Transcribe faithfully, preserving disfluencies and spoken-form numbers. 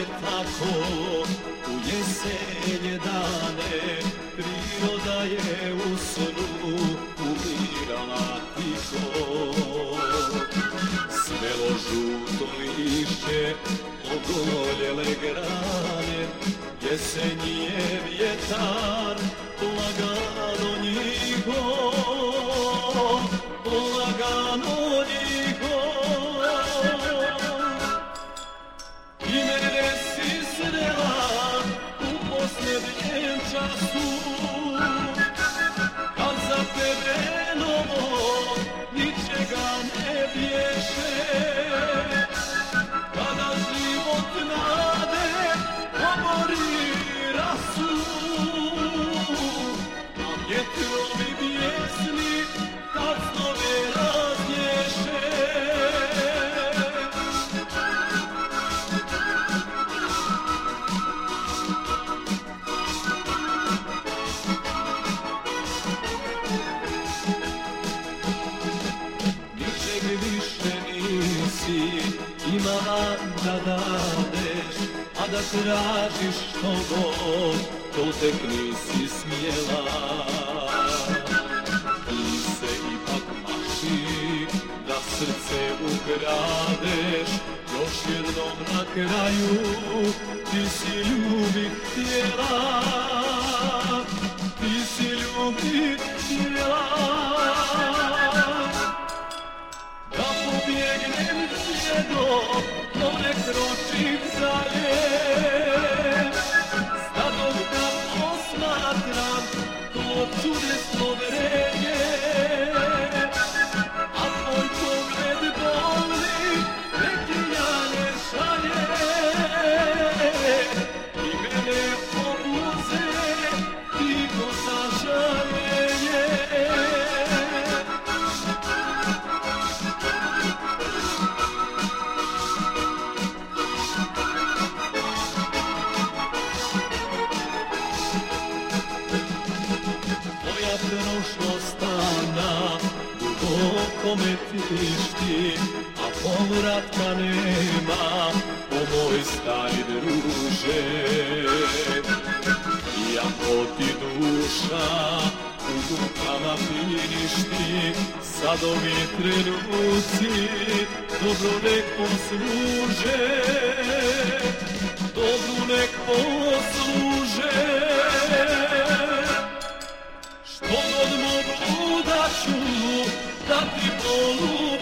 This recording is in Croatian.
tako, u jesenje dane, priroda je u snu umirala tiho. Svelo žuto lišće, ogoljele grane, jesenji je vjetar, lagano njiho, lagano njiho. I mene si srela u posljednjem času, kad za tebe novo ničega ne bješe, kada život nade obori rasu, a vjetrovi bijesni kad snove raznješe. Ničeg više nisi imala da dadeš, a da tražiš što god, to tek nisi smjela. Ti se ipak maši da srce ukradeš, još jednom na kraju ti si ljubit htjela, ti si ljubit htjela. Da pobjegnem sjedo, no ne kročim dalje, stadom da posmatram to čudesno vrenje, a tvoj pogled boli, neki ja ne šalje, i mene obuze, tiho sažaljenje. Prošlost stana duboko me tišti, a povratka nema, o moj stari druže. Iako ti duša u dukama pišti, sad ovi trenuci dobro nek posluže, dobro nek posluže. Što god mogu da ću, da ti polužim,